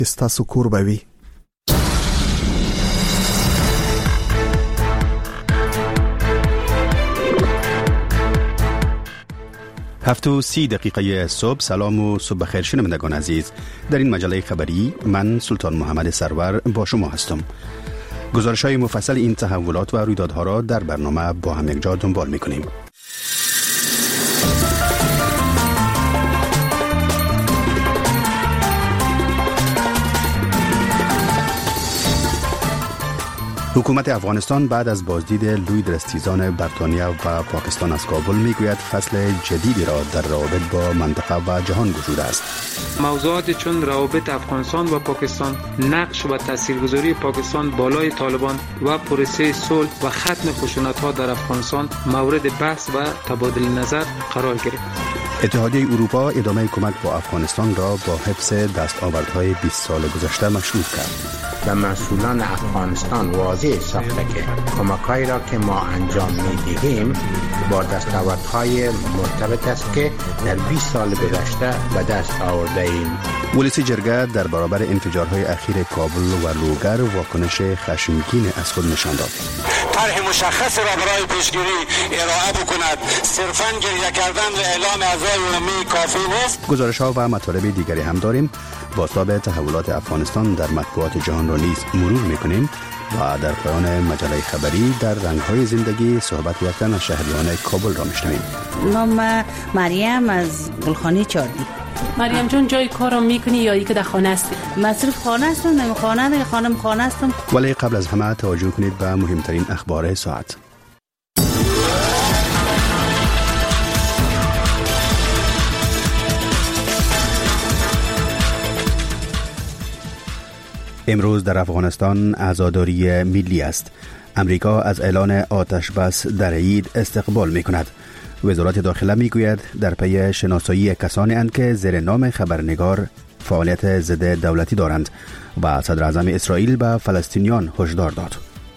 ستاسو کور به وي. 7:30 صبح. سلام و صبح بخیر شنوندگان عزیز. در این مجله خبری من سلطان محمد سرور با شما هستم. گزارش‌های مفصل این تحولات و رویدادها را در برنامه با هم یک جا دنبال می‌کنیم. حکومت افغانستان بعد از بازدید لوید رستیزان بریتانیا و پاکستان از کابل میگوید فصل جدیدی را در روابط با منطقه و جهان گشوده است. موضوعات چون روابط افغانستان و پاکستان، نقش و تاثیرگذاری پاکستان بالای طالبان و پروسه صلح و ختم خشونت‌ها در افغانستان مورد بحث و تبادل نظر قرار گرفت. اتحادیه اروپا ادامه کمک با افغانستان را با حفظ دستاوردهای 20 سال گذشته مشروط کرد. و مسئولان افغانستان واضح ساخته که کمک‌هایی را که ما انجام می‌دهیم با دستاوردهای مرتبط است که در 20 سال گذشته به دست آورده ایم. ولسی جرگه در برابر انفجارهای اخیر کابل و لوگر واکنش خشمگین از خود نشان داد. طرح مشخص را برای پیشگیری ارائه بکند. صرفاً گریه کردن و اعلام اعضای عمومی کافی نیست. گزارش‌ها و مطالب دیگری هم داریم. بازتاب تحولات افغانستان در مطبوعات جهان را نیز مرور می‌کنیم و در پایان مجله خبری در رنگ‌های زندگی صحبت یافتن از شهریان کابل را می‌شنویم. نام مریم از گلخانه چاردی. مریم جون جای کارم میکنی یا ای که در خانه هستی؟ مصرف خانه هستم، نمی خانه هستم. ولی قبل از همه توجه کنید به مهمترین اخبار ساعت. امروز در افغانستان عزاداری ملی است. امریکا از اعلان آتش بس در عید استقبال می‌کند. وزارت داخله می‌گوید در پی شناسایی کسانی اند که زیر نام خبرنگار فعالیت ضد دولتی دارند و صدر اعظم اسرائیل به فلسطینیان هشدار داد.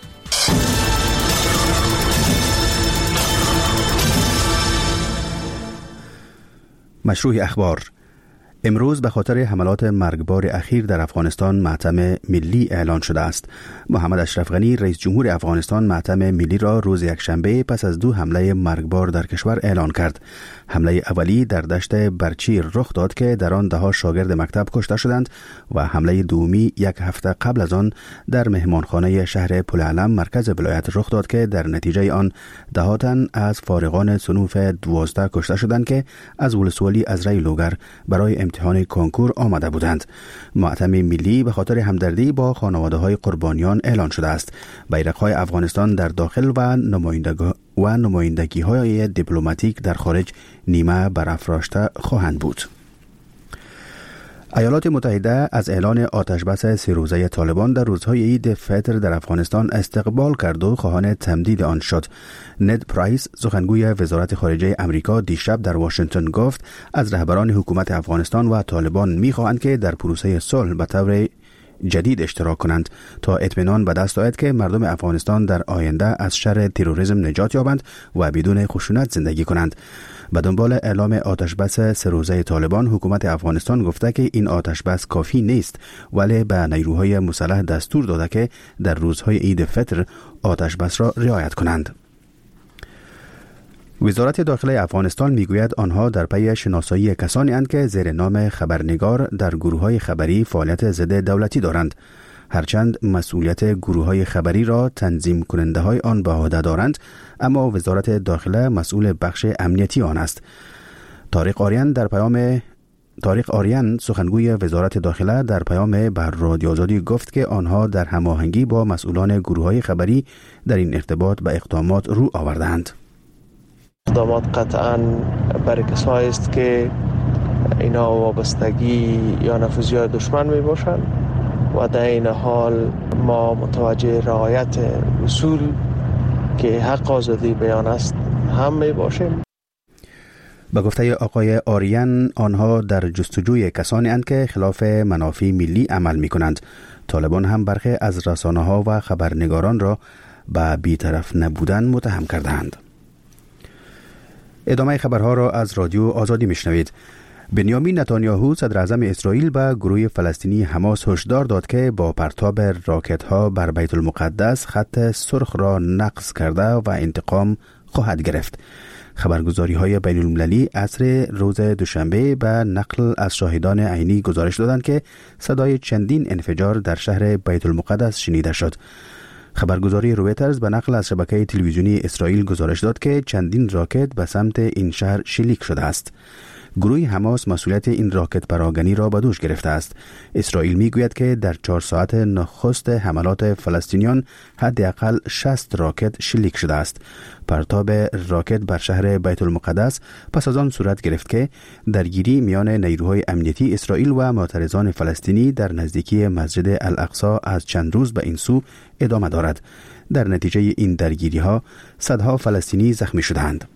مشروع اخبار. امروز به خاطر حملات مرگبار اخیر در افغانستان ماتم ملی اعلان شده است. محمد اشرف غنی رئیس جمهور افغانستان ماتم ملی را روز یکشنبه پس از 2 حمله مرگبار در کشور اعلان کرد. حمله اولی در دشت برچیر رخ داد که در آن 10 شاگرد مکتب کشته شدند و حمله دومی 1 هفته قبل از آن در مهمانخانه شهر پلعلم مرکز ولایت رخ داد که در نتیجه آن 10 تن از فارغان صنوف 12 کشته شدند که از ولسوالی ازرای لوگر برای امتحان کنکور آمده بودند. ماتم ملی به خاطر همدردی با خانواده‌های قربانیان اعلان شده است. بیرق‌های افغانستان در داخل و نمایندگی‌های دیپلماتیک در خارج نیمه برافراشته خواهند بود. ایالات متحده از اعلان آتش بس 3 روزه طالبان در روزهای عید فطر در افغانستان استقبال کرد و خواهان تمدید آن شد. ند پرایس سخنگوی وزارت خارجه امریکا دیشب در واشنگتن گفت از رهبران حکومت افغانستان و طالبان می‌خواهند که در پروسه صلح به طور جدید اشتراک کنند تا اطمینان به دست آید که مردم افغانستان در آینده از شر تروریسم نجات یابند و بدون خشونت زندگی کنند. به دنبال اعلام آتش بس 3 روزه طالبان، حکومت افغانستان گفته که این آتش بس کافی نیست، ولی به نیروهای مسلح دستور داده که در روزهای عید فطر آتش بس را رعایت کنند. وزارت داخله افغانستان میگوید آنها در پی شناسایی کسانی اند که زیر نام خبرنگار در گروه‌های خبری فعالیت ضد دولتی دارند. هرچند مسئولیت گروه‌های خبری را تنظیم کننده‌های آن به عهده دارند، اما وزارت داخله مسئول بخش امنیتی آن است. طارق آریان سخنگوی وزارت داخله در پیام بر رادیو آزادی گفت که آنها در هماهنگی با مسئولان گروه‌های خبری در این ارتباط به اقدامات رو آوردند. اقدامات قطعاً برای کسایی است که اینا وابستگی یا نفوذی دشمن می باشند و در این حال ما متوجه رعایت اصول که حق آزادی بیان است هم می باشیم. به گفته آقای آریان آنها در جستجوی کسانی اند که خلاف منافع ملی عمل می کنند. طالبان هم برخی از رسانه‌ها و خبرنگاران را به بی‌طرف نبودن متهم کردند. ادامه خبرها را از رادیو آزادی میشنوید. بنیامین نتانیاهو صدر اعظم اسرائیل به گروه فلسطینی حماس هشدار داد که با پرتاب راکت‌ها بر بیت المقدس خط سرخ را نقض کرده و انتقام خواهد گرفت. خبرگزاری‌های بین‌المللی عصر روز دوشنبه به نقل از شاهدان عینی گزارش دادند که صدای چندین انفجار در شهر بیت المقدس شنیده شد. خبرگزاری رویترز به نقل از شبکه تلویزیونی اسرائیل گزارش داد که چندین راکت به سمت این شهر شلیک شده است. گروه حماس مسئولیت این راکت پراگنی را به دوش گرفته است. اسرائیل میگوید که در 4 ساعت نخست حملات فلسطینیان حداقل 60 راکت شلیک شده است. پرتاب راکت بر شهر بیت المقدس پس از آن صورت گرفت که درگیری میان نیروهای امنیتی اسرائیل و معترضان فلسطینی در نزدیکی مسجد الاقصی از چند روز به این سو ادامه دارد. در نتیجه این درگیری ها صدها فلسطینی زخمی شدند.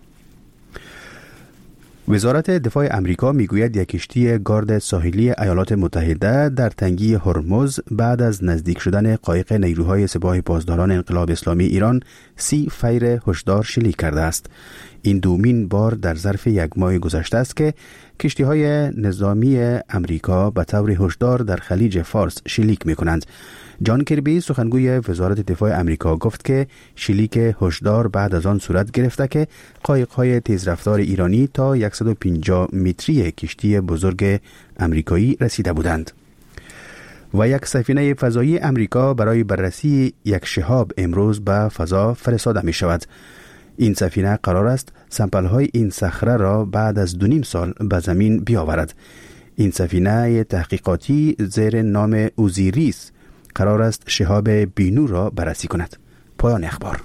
وزارت دفاع امریکا میگوید یک کشتی گارد ساحلی ایالات متحده در تنگی هرمز بعد از نزدیک شدن قایق نیروهای سپاه پاسداران انقلاب اسلامی ایران 30 فیر هشدار شلیک کرده است. این دومین بار در ظرف یک ماه گذشته است که کشتی‌های نظامی امریکا به طور هشدار در خلیج فارس شلیک می‌کنند. جان کربی سخنگوی وزارت دفاع امریکا گفت که شلیک هشدار بعد از آن صورت گرفته که قایق‌های تیزرفتار ایرانی تا 150 متری کشتی بزرگ امریکایی رسیده بودند. و یک سفینه فضایی امریکا برای بررسی یک شهاب امروز به فضا فرستاده می شود. این سفینه قرار است سمپل‌های این صخره را بعد از 2.5 سال به زمین بیاورد. این سفینه تحقیقاتی زیر نام اوزیریس قرار است شهاب بینو را بررسی کند. پایان اخبار.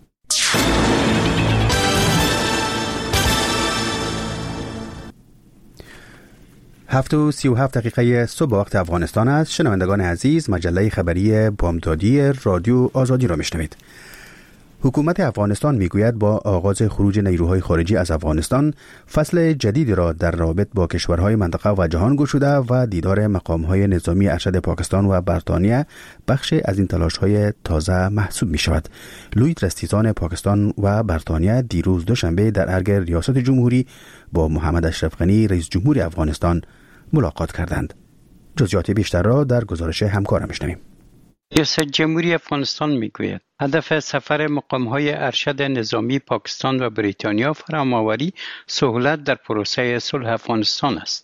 7:37 صبح وقت افغانستان است. شنوندگان عزیز، مجله خبری بامدادی رادیو آزادی را میشنوید. حکومت افغانستان میگوید با آغاز خروج نیروهای خارجی از افغانستان فصل جدیدی را در رابط با کشورهای منطقه و جهان گشوده و دیدار مقامهای نظامی ارشد پاکستان و بریتانیا بخش از این تلاش‌های تازه محسوب می شود. لوید رستیزان پاکستان و بریتانیا دیروز دوشنبه در ارگ ریاست جمهوری با محمد اشرف غنی رئیس جمهور افغانستان ملاقات کردند. جزئیات بیشتر را در گزارش همکارم میشنویم. ریاست جمهوری افغانستان میگوید هدف سفر مقام‌های ارشد نظامی پاکستان و بریتانیا فرام‌آوری سهولت در پروسه صلح افغانستان است.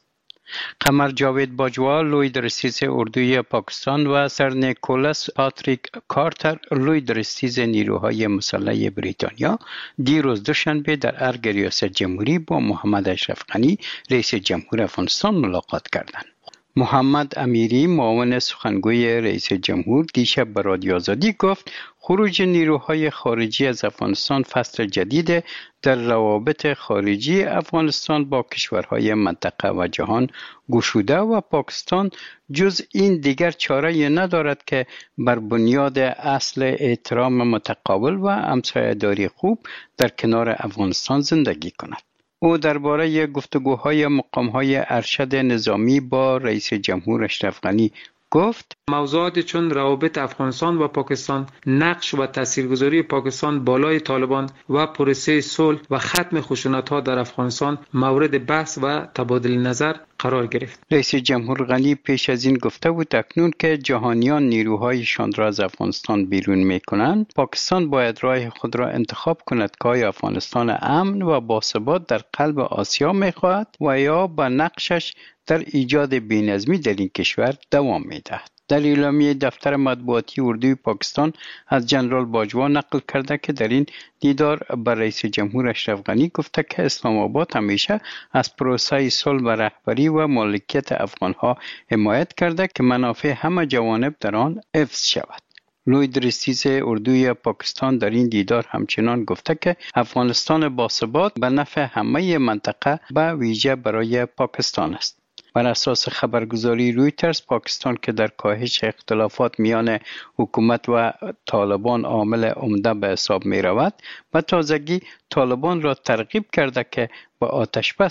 قمر جاوید باجوا لوید رئیس اردوی پاکستان و سر نیکولاس پاتریک کارتر لوید رئیس نیروهای مسلح بریتانیا دیروز دوشنبه در ارگ ریاست جمهوری با محمد اشرف غنی رئیس جمهور افغانستان ملاقات کردند. محمد امیری معاون سخنگوی رئیس جمهور دیشب به رادیو آزادی گفت خروج نیروهای خارجی از افغانستان فصل جدید در روابط خارجی افغانستان با کشورهای منطقه و جهان گشوده و پاکستان جز این دیگر چاره‌ای ندارد که بر بنیاد اصل احترام متقابل و همسایه‌داری خوب در کنار افغانستان زندگی کند. او درباره گفتگوهای مقام‌های ارشد نظامی با رئیس جمهور اشرف غنی گفت موضوعات چون روابط افغانستان و پاکستان، نقش و تاثیرگذاری پاکستان بالای طالبان و پروسه صلح و ختم خشونت‌ها در افغانستان مورد بحث و تبادل نظر قرار گرفت. رئیس جمهور غنی پیش از این گفته بود اکنون که جهانیان نیروهایشان را از افغانستان بیرون می‌کنند، پاکستان باید راه خود را انتخاب کند که آیا افغانستان امن و باثبات در قلب آسیا می‌خواهد و یا با نقشش در ایجاد بی‌نظمی در این کشور دوام می‌دهد. در اعلامیه دفتر مطبوعاتی اردوی پاکستان از جنرال باجوا نقل کرده که در این دیدار با رئیس جمهور اشرف غنی گفته که اسلام آباد همیشه از پروسه صلح و رهبری و مالکیت افغان‌ها حمایت کرده که منافع همه جوانب در آن حفظ شود. لوید رئیس اردوی پاکستان در این دیدار همچنان گفته که افغانستان باثبات به نفع همه منطقه به ویژه برای پاکستان است. بر اساس خبرگزاری رویترز، پاکستان که در کاهش اختلافات میان حکومت و طالبان عامل عمده به حساب می رود، به تازگی طالبان را ترغیب کرده که با آتش بس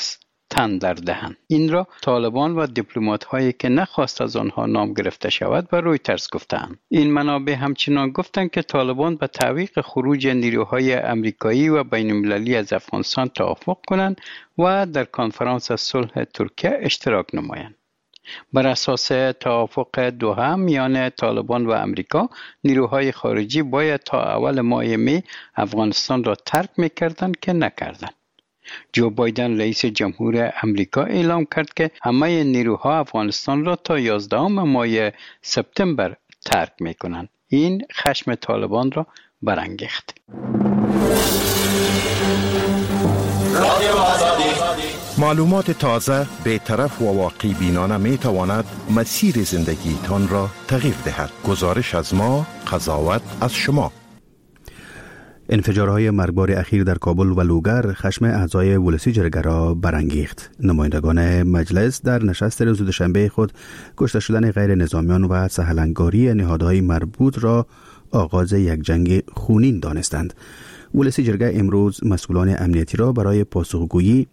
تن در دهند. این را طالبان و دیپلمات‌هایی که نخواست از آنها نام گرفته شود به رویترز گفتند. این منابع همچنان گفتند که طالبان به تعویق خروج نیروهای آمریکایی و بین‌المللی از افغانستان توافق کنند و در کنفرانس صلح ترکیه اشتراک نمایند. بر اساس توافق دوحه میان طالبان و امریکا، نیروهای خارجی باید تا اول ماه می افغانستان را ترک میکردند که نکردند. جو بایدن رئیس جمهور امریکا اعلام کرد که همه نیروها افغانستان را تا 11 ماه سپتامبر ترک میکنند. این خشم طالبان را برانگیخت. معلومات تازه، بی‌طرف و واقع بینانه می تواند مسیر زندگی تان را تغییر دهد. گزارش از ما، قضاوت از شما. انفجارهای مرگبار اخیر در کابل و لوگر خشم اعضای ولسی جرگه را برانگیخت. نمایندگان مجلس در نشست روز دوشنبه خود کشته شدن غیر نظامیان و سهلنگاری نهادهای مربوط را آغاز یک جنگ خونین دانستند. ولسی جرگه امروز مسئولان امنیتی را برای پاسخگویی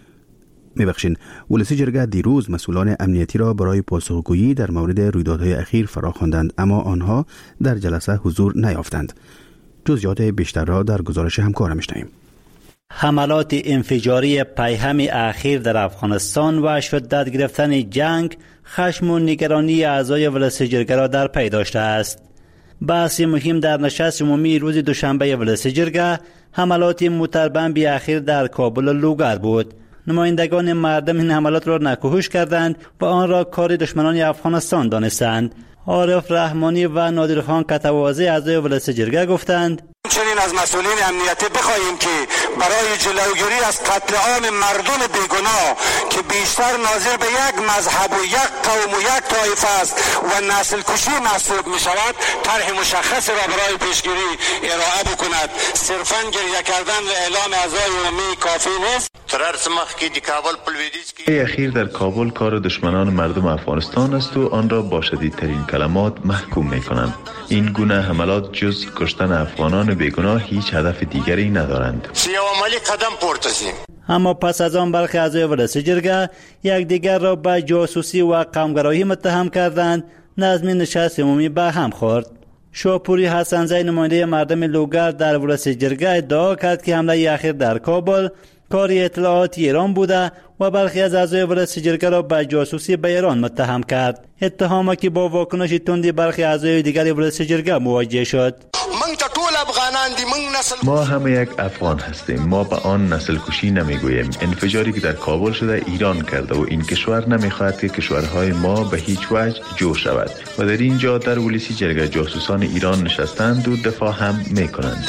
ولسی جرگه دیروز مسئولان امنیتی را برای پاسخگویی در مورد رویدادهای اخیر فراخواندند، اما آنها در جلسه حضور نیافتند. جزئیات بیشتر را در گزارش همکارم می‌شنویم. حملات انفجاری پیهم اخیر در افغانستان و شدت گرفتن جنگ خشم و نگرانی اعضای ولسی جرگه را در پی داشته است. بحث مهم در نشست عمومی روز دوشنبه ولسی جرگه حملات موتربمب اخیر در کابل و لوگر بود. نمایندگان مردم این حملات را نکوهش کردند و آن را کار دشمنان افغانستان دانستند. عارف رحمانی و نادرخان کتوازی اعضای ولسی جرگه گفتند چنین از مسئولین امنیتی بخواهیم که برای جلوگیری از قتل عام مردم بیگناه که بیشتر ناظر به یک مذهب و یک قوم و یک طایفه است و نسل کشی محسوب می شود، طرح مشخص را برای پیشگیری ارائه بکند. صرفاً گریه کردن و اعلام اعضای عمومی کافی نیست. اخیر در کابل کار دشمنان مردم افغانستان است و آن را با شدیدترین کلمات محکوم می کنند. این گونه حملات جز کشتن افغانان بیگناه هیچ هدف دیگری ندارند. اما پس از آن برخی اعضای ولسی جرگه یکدیگر را به جاسوسی و قومگرایی متهم کردند. نظم نشست عمومی به هم خورد. شاپوری حسنزی نماینده مردم لوگر در ولسی جرگه ادعا کرد که حمله اخیر در کابل کاری اطلاعاتی ایران بوده و برخی از اعضای ولسی جرگه را به جاسوسی به ایران متهم کرد. اتهامی که با واکنش تندی برخی اعضای دیگر ولسی جرگه مواجه شد. ما همه یک افغان هستیم. ما به آن نسل کشی نمیگوییم. انفجاری که در کابل شده ایران کرده و این کشور نمیخواهد که کشورهای ما به هیچ وجه جور شود و در اینجا در ولسی جرگه جاسوسان ایران نشستند و دفاع هم میکنند.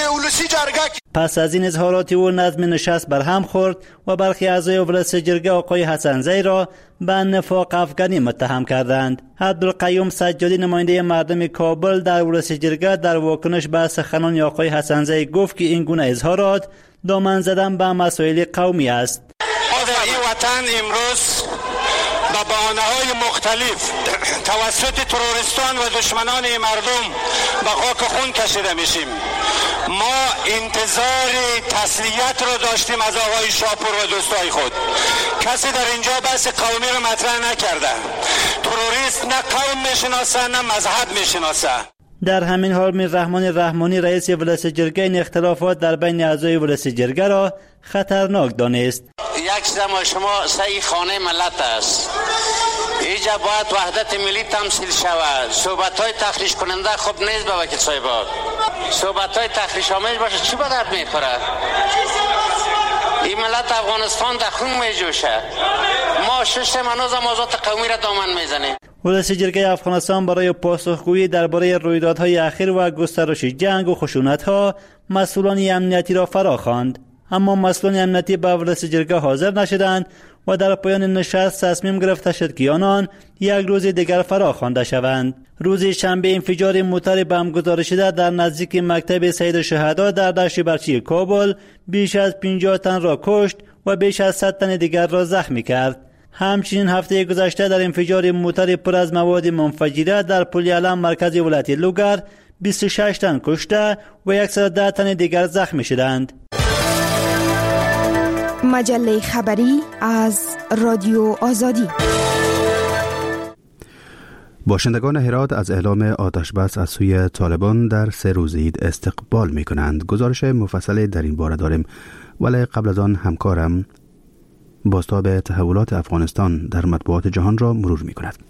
پس از این اظهارات او نظم نشست بر هم خورد و برخی اعضای ولسی جرگه آقای حسنزی را به نفاق افغانی متهم کردند. عبدالقیوم سجادی نماینده مردم کابل در ولسی جرگه در واکنش به سخنان آقای حسنزی گفت که این گونه اظهارات دامن زدن به مسائل قومی است. ما در این وطن امروز با بهانه‌های مختلف توسط تروریستان و دشمنان مردم به خاک خون کشیده میشیم. ما انتظار تسلیت را داشتیم از آقای شاپور و دوستای خود. کسی در اینجا بحث قومی را مطرح نکرده. تروریست نه قوم میشناسه نه مذهب میشناسه. در همین حال میر رحمانی رئیس ولسی جرگه این اختلافات در بین اعضای ولسی جرگه را خطرناک دانست. یک زمان شما سعی خانه ملت است. اینجا باید وحدت ملی تمثیل شود. صحبت‌های تخریش کننده خوب نیست به وکیل صاحبا. صحبت‌های تخریش آمیز باشه چی به درد میخوره؟ این ملت افغانستان در خون میجوشه. ما ششم هنوز آزاد قومی را دامن میزنیم. ولسی جرگه افغانستان برای پاسخگویی درباره رویدادهای اخیر و گسترش جنگ و خشونت‌ها مسئولان امنیتی را فراخواند، اما مسئولان امنیتی به ولسی جرگه حاضر نشدند و در پایان نشست تصمیم گرفته شد که آنان یک روز دیگر فراخوانده شوند. روز شنبه انفجار موتر بم گذاری شده در نزدیک مکتب سید الشهدا در دشت برچی کابل بیش از 50 تن را کشت و بیش از 100 تن دیگر را زخمی کرد. همچنین هفته گذشته در انفجار موتر پر از مواد منفجره در پل علم مرکز ولایت لوگر 26 تن کشته و 110 تن دیگر زخمی شدند. مجله خبری از رادیو آزادی. باشندگان هرات از اعلام آتشبس از سوی طالبان در 3 روز عید استقبال می کنند. گزارش مفصل در این باره داریم، ولی قبل از آن همکارم بازتاب تحولات افغانستان در مطبوعات جهان را مرور می کند.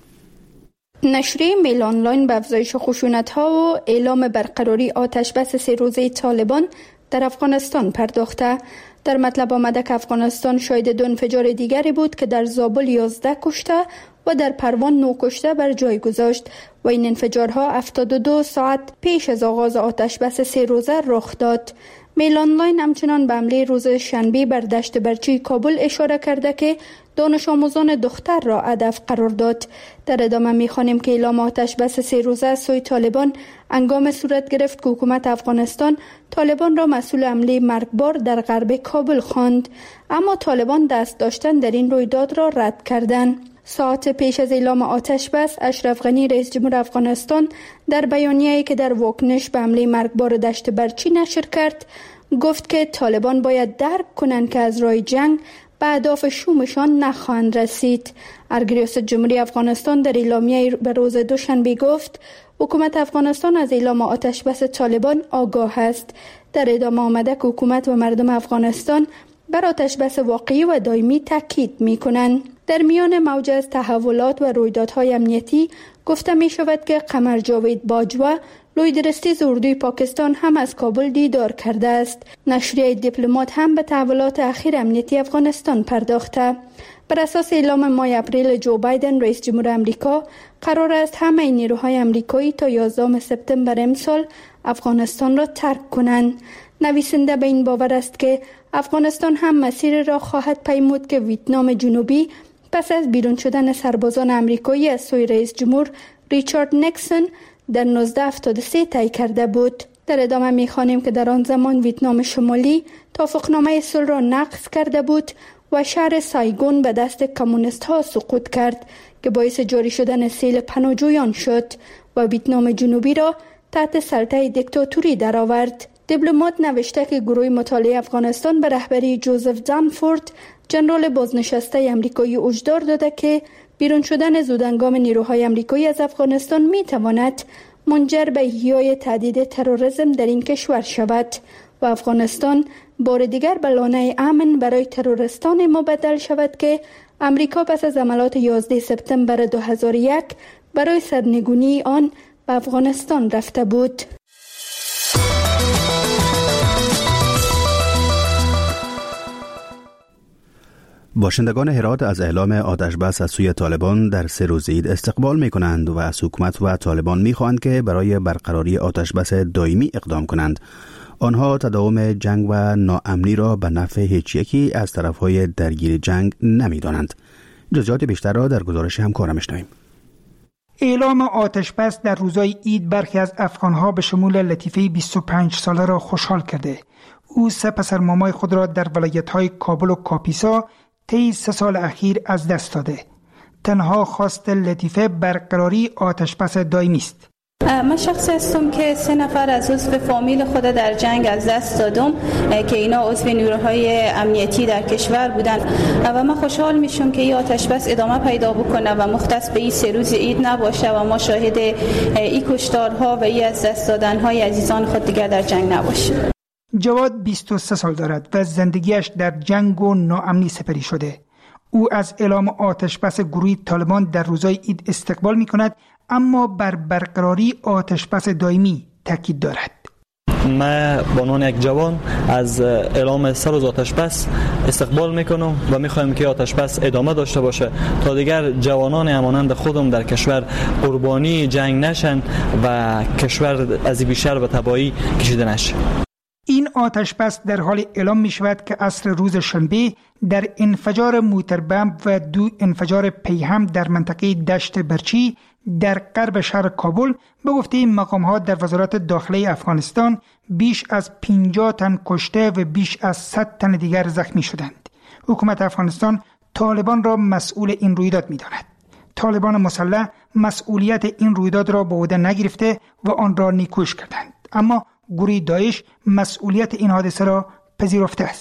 نشریه میل آنلاین به افزایش خشونت‌ها و اعلام برقراری آتشبس 3 روزه طالبان در افغانستان پرداخته. در مطلب آمده که افغانستان شاهد 2 انفجار دیگری بود که در زابل 11 کشته و در پروان 9 کشته بر جای گذاشت و این انفجارها 72 ساعت پیش از آغاز آتشبس 3 روزه رخ داد. میل آنلاین همچنان به حمله روز شنبه بر دشت برچی کابل اشاره کرده که دانش آموزان دختر را هدف قرار داد. در ادامه می‌خوانیم که اعلام آتشبس 3 روزه از سوی طالبان هنگام صورت گرفت که حکومت افغانستان طالبان را مسئول حمله مرگبار در غرب کابل خواند، اما طالبان دست داشتن در این رویداد را رد کردند. ساعت پیش از اعلام آتشبس، اشرف غنی رئیس جمهور افغانستان در بیانیه‌ای که در واکنش به حمله مرگبار دشت برچی نشر کرد گفت که طالبان باید درک کنند که از راه جنگ به اهداف شومشان نخواهند رسید. ریاست جمهوری افغانستان در اعلامیه به روز دوشنبه گفت حکومت افغانستان از اعلام آتشبس طالبان آگاه است. در ادامه آمده که حکومت و مردم افغانستان بر آتشبس واقعی و دائمی تاکید می‌کنند. در میان موج از تحولات و رویدادهای امنیتی گفته می شود که قمر جاوید باجوه لویدرستیز اردوی پاکستان هم از کابل دیدار کرده است. نشریه دیپلمات هم به تحولات اخیر امنیتی افغانستان پرداخته. بر اساس اعلام ماه اپریل جو بایدن رئیس جمهور آمریکا قرار است همه نیروهای آمریکایی تا 11 سپتامبر امسال افغانستان را ترک کنند. نویسنده به این باور است که افغانستان هم مسیر را خواهد پیمود که ویتنام جنوبی پس از بیرون شدن سربازان آمریکایی از سوی رئیس جمهور ریچارد نیکسون در 1973 طی کرده بود. در ادامه می‌خوانیم که در آن زمان ویتنام شمالی توافقنامه صلح را نقض کرده بود و شهر سایگون به دست کمونیست‌ها سقوط کرد که باعث جاری شدن سیل پناهجویان شد و ویتنام جنوبی را تحت سلطه دیکتاتوری درآورد. دیپلمات نوشته که گروه مطالعه افغانستان به رهبری جوزف دنفورد جنرال بازنشسته آمریکایی هشدار داده که بیرون شدن زودهنگام نیروهای آمریکایی از افغانستان می‌تواند منجر به احیای تهدید تروریسم در این کشور شود و افغانستان بار دیگر به لانه امن برای تروریستان مبدل شود که آمریکا پس از حملات 11 سپتامبر 2001 برای سرنگونی آن به افغانستان رفته بود. باشندگان هرات از اعلام آتشبس از سوی طالبان در 3 روز عید استقبال می کنند و از حکومت و طالبان می خواهند که برای برقراری آتشبس دائمی اقدام کنند. آنها تداوم جنگ و ناامنی را به نفع هیچ یکی از طرفهای درگیر جنگ نمی دانند. جزئیات بیشتر را در گزارش همکارم میشنویم. اعلام آتشبس در روزهای عید برخی از افغانها به شمول لطیفه 25 ساله را خوشحال کرده. او 3 پسر مامای خود را در ولایت‌های کابل و کاپیسا طی 3 سال اخیر از دست داده. تنها خواست لطیفه برقراری آتشبس دائمی است. من شخصی هستم که 3 نفر از عضو فامیل خود در جنگ از دست دادم که اینا عضو نیروهای امنیتی در کشور بودن و من خوشحال میشم که این آتشبس ادامه پیدا بکنه و مختص به این 3 روز عید نباشه و ما شاهد این کشتارها و این از دست دادنهای عزیزان خود دیگر در جنگ نباشیم. جواد 23 سال دارد و زندگیش در جنگ و ناامنی سپری شده. او از اعلام آتشبس گروه طالبان در روزهای عید استقبال می کند، اما بر برقراری آتشبس دائمی تاکید دارد. من به عنوان یک جوان از اعلام 3 روز آتشبس استقبال میکنم و میخوایم که آتشبس ادامه داشته باشه تا دیگر جوانان همانند خودم در کشور قربانی جنگ نشن و کشور از بیشتر به تباهی کشیده نشه. این آتشبس در حال اعلام می شود که عصر روز شنبه در انفجار موتربمب و 2 انفجار پیهم در منطقه دشت برچی در غرب شهر کابل به گفته مقام‌ها در وزارت داخله افغانستان بیش از 50 تن کشته و بیش از 100 تن دیگر زخمی شدند. حکومت افغانستان طالبان را مسئول این رویداد می‌داند. طالبان مسلح مسئولیت این رویداد را به عهده نگرفته و آن را نیکوش کردند، اما گروه داعش مسئولیت این حادثه را پذیرفته است.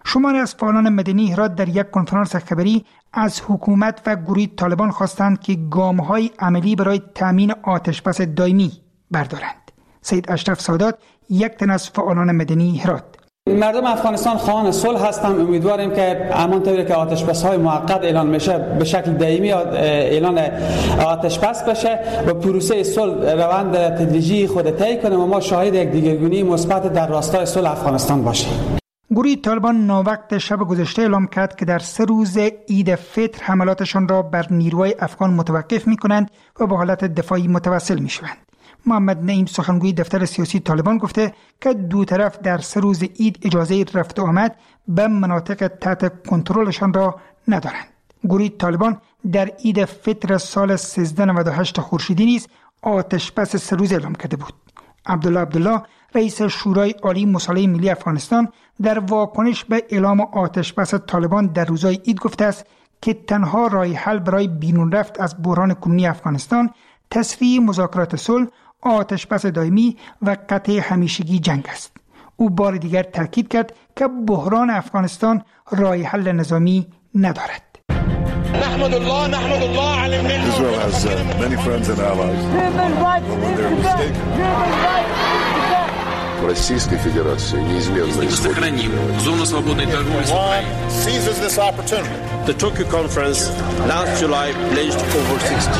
شماری از فعالان مدنی هرات در یک کنفرانس خبری از حکومت و گروه طالبان خواستند که گام‌های عملی برای تامین آتشبس دائمی بردارند. سید اشرف سادات یک تن از فعالان مدنی هرات: مردم افغانستان خواهان صلح هستند. امیدواریم که همانطوری که آتشبس‌های موقت اعلان میشه به شکل دائمی اعلان آتشبس بشه و پروسه صلح روند تدریجی خود طی کنه و ما شاهد یک دیگرگونی مثبت در راستای صلح افغانستان باشیم. گروه طالبان ناوقت شب گذشته اعلام کرد که در 3 روز عید فطر حملاتشان را بر نیروهای افغان متوقف می‌کنند و به حالت دفاعی متوسل می‌شوند. محمد نعیم سخنگوی دفتر سیاسی طالبان گفته که دو طرف در 3 روز عید اجازه رفت و آمد به مناطق تحت کنترلشان را ندارند. گروه طالبان در عید فطر سال 1398 خورشیدی نیز آتشبس 3 روز اعلام کرده بود. عبدالله رئیس شورای عالی مصالحه ملی افغانستان در واکنش به اعلام آتشبس طالبان در روزهای عید گفته است که تنها راه حل برای بیرون رفت از بحران کنونی افغانستان تسریع مذاکرات صلح، آتشبس دائمی و قطع همیشگی جنگ است. او بار دیگر تاکید کرد که بحران افغانستان راه حل نظامی ندارد. نحمد الله علی Israel has many friends and allies. When they're mistaken. Российской Федерации неизменно сохраним зону свободной торговли с Украиной. Seizes this opportunity. The Tokyo conference last July pledged over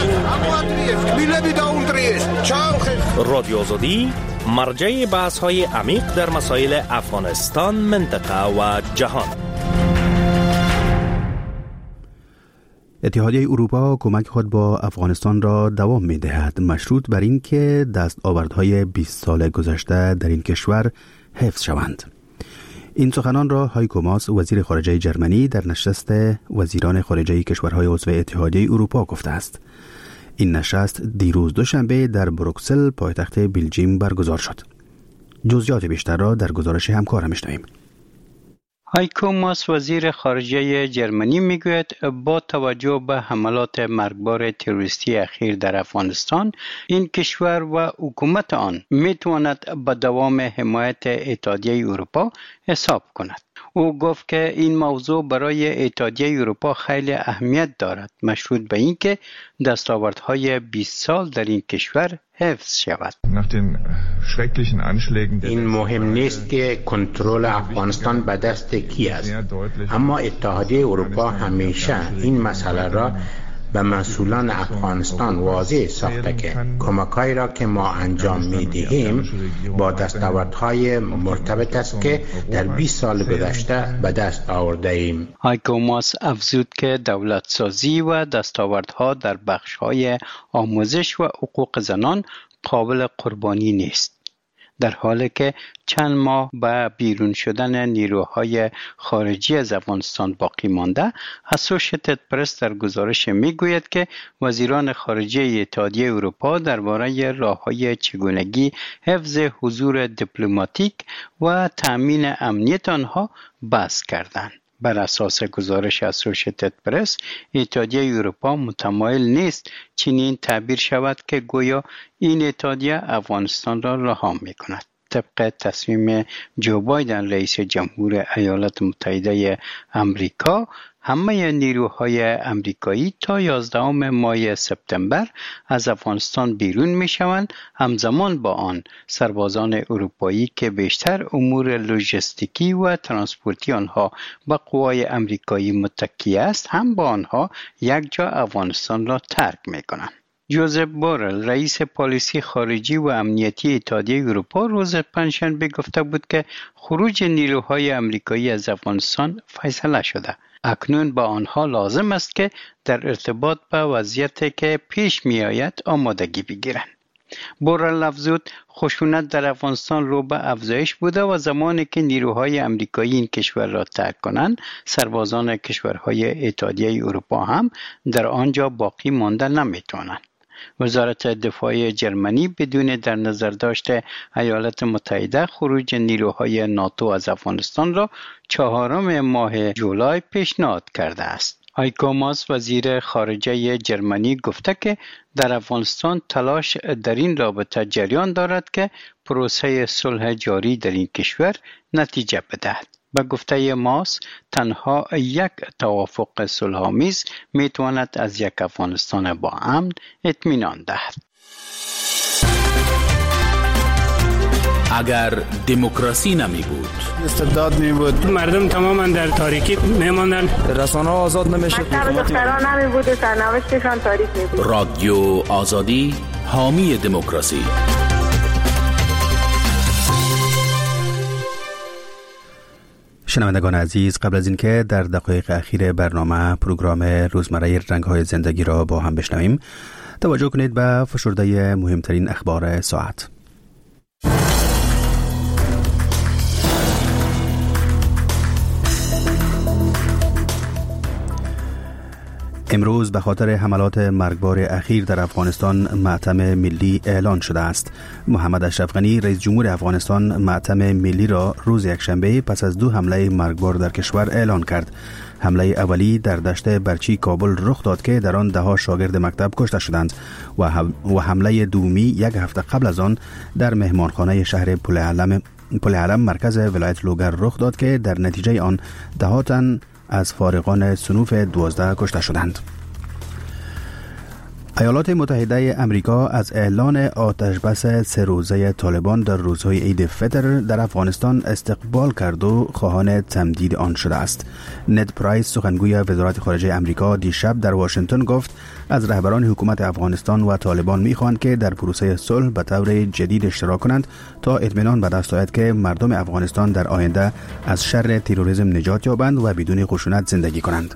16 رادیو آزادی مرجع بحث‌های عمیق در مسائل افغانستان، منطقه و جهان. اتحادیه اروپا کمک خود با افغانستان را دوام می‌دهد، مشروط بر این که دستاوردهای 20 سال گذشته در این کشور حفظ شوند. این سخنان را هایکو ماس وزیر خارجه جرمنی در نشست وزیران خارجه کشورهای عضو اتحادیه اروپا گفته است. این نشست دیروز دوشنبه در بروکسل پایتخت بلژیم برگزار شد. جزئیات بیشتر را در گزارش همکارم می‌شنویم. هایکو ماس وزیر خارجه جرمنی میگوید با توجه به حملات مرگبار تروریستی اخیر در افغانستان، این کشور و حکومت آن میتواند به دوام حمایت اتحادیه اروپا حساب کند. او گفت که این موضوع برای اتحادیه اروپا خیلی اهمیت دارد، مشروط به اینکه دستاوردهای 20 سال در این کشور حفظ شود. این مهم نیست که کنترل افغانستان به دست کی است، اما اتحادیه اروپا همیشه این مسئله را به مسئولان افغانستان واضح ساخته که کمک‌هایی را که ما انجام می‌دهیم با دستاوردهای مرتبط است که در 20 سال گذشته به دست آورده ایم. هایکو ماس افزود که دولت‌سازی و دستاوردها در بخش‌های آموزش و حقوق زنان قابل قربانی نیست. در حالی که چند ماه به بیرون شدن نیروهای خارجی از افغانستان باقی مانده، اسوشیتد پرس در گزارش میگوید که وزیران خارجه اتحادیه اروپا درباره راه‌های چگونگی حفظ حضور دیپلماتیک و تأمین امنیت آنها بحث کردند. بر اساس گزارش اسوشیتد پرس، اتحادیه اروپا متمایل نیست چنین تعبیر شود که گویا این اتحادیه افغانستان را رها می‌کند. طبق تصمیم جو بایدن رئیس جمهور ایالات متحده آمریکا، همه نیروهای آمریکایی تا 11 ماه سپتامبر از افغانستان بیرون می‌شوند. همزمان با آن سربازان اروپایی که بیشتر امور لوجستیکی و ترانسپورتی آنها به قوای آمریکایی متکی است، هم با آنها یک جا افغانستان را ترک می‌کنند. جوزف بورل رئیس پالیسی خارجی و امنیتی اتحادیه اروپا روز پنجشنبه گفته بود که خروج نیروهای آمریکایی از افغانستان فیصله شده. اکنون با آنها لازم است که در ارتباط به وضعیتی که پیش می آید آمادگی بگیرند. بورل افزود خشونت در افغانستان رو به افزایش بوده و زمانی که نیروهای آمریکایی این کشور را ترک کنند، سربازان کشورهای اتحادیه اروپا هم در آنجا باقی مانده نمیتوانند. وزارت دفاع جرمنی بدون در نظر داشت ایالات متحده خروج نیروهای ناتو از افغانستان را 4 ماه جولای پیشنهاد کرده است. هایکو ماس وزیر خارجه جرمنی گفته که در افغانستان تلاش در این رابطه جریان دارد که پروسه صلح جاری در این کشور نتیجه بدهد. به گفته ماس تنها یک توافق صلح‌آمیز میتواند از یک افغانستان با امن اطمینان دهد. اگر دموکراسی نمی بود، استبداد می بود، مردم تماما در تاریکی میماندن، رسانه آزاد نمیشد، مکتب دختران نمی بود و سرنوشتشان تاریک می بود. رادیو آزادی حامی دموکراسی. شنوندگان عزیز، قبل از اینکه در دقایق اخیر برنامه پروگرام روزمره رنگ‌های زندگی را با هم بشنویم، توجه کنید به فشرده مهمترین اخبار ساعت. امروز به خاطر حملات مرگبار اخیر در افغانستان ماتم ملی اعلان شده است. محمد اشرف غنی رئیس جمهور افغانستان ماتم ملی را روز یکشنبه پس از 2 حمله مرگبار در کشور اعلان کرد. حمله اولی در دشت برچی کابل رخ داد که در آن 10 شاگرد مکتب کشته شدند و حمله دومی 1 هفته قبل از آن در مهمانخانه شهر پل علم مرکز ولایت لوگر رخ داد که در نتیجه آن 10 تن از فارغان صنوف 12 کشته شدند. ایالات متحده امریکا از اعلان آتش بس 3 روزه طالبان در روزهای عید فطر در افغانستان استقبال کرد و خواهان تمدید آن شده است. ند پرایس سخنگوی وزارت خارجه امریکا دیشب در واشنگتن گفت از رهبران حکومت افغانستان و طالبان می‌خواهند که در پروسه صلح به طور جدید اشتراک کنند تا اطمینان به دست آید که مردم افغانستان در آینده از شر تروریسم نجات یابند و بدون خشونت زندگی کنند.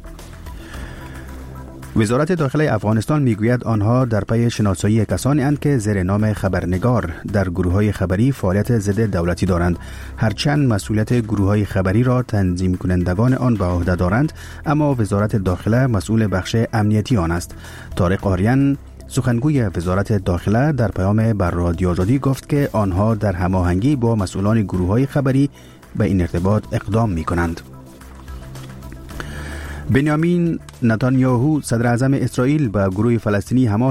وزارت داخله افغانستان میگوید آنها در پی شناسایی کسانی اند که زیر نام خبرنگار در گروه‌های خبری فعالیت ضد دولتی دارند. هرچند مسئولیت گروه‌های خبری را تنظیم کنندگان آن به عهده دارند، اما وزارت داخله مسئول بخش امنیتی آن است. طارق آریان سخنگوی وزارت داخله در پیام بر رادیو آزادی گفت که آنها در هماهنگی با مسئولان گروه‌های خبری به این ارتباط اقدام می‌کنند. بنیامین نتانیاهو صدر اعظم اسرائیل به گروه فلسطینی حماس